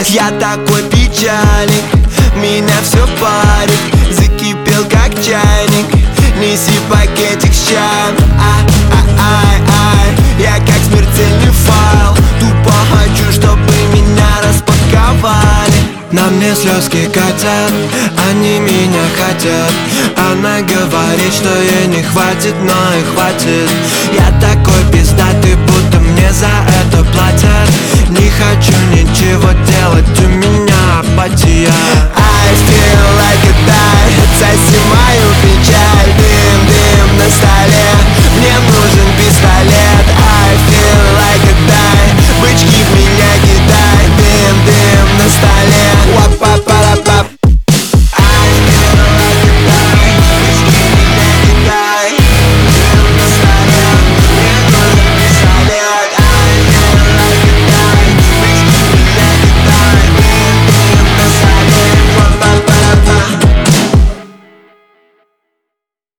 Я такой печальник, меня все парит, закипел как чайник. Неси пакетик с чаем, ай-ай-ай. Я как смертельный файл, тупо хочу, чтобы меня распаковали. На мне слезки катят, они меня хотят. Она говорит, что ей не хватит, но и хватит. Я такой пиздатый, будто мне за это платят.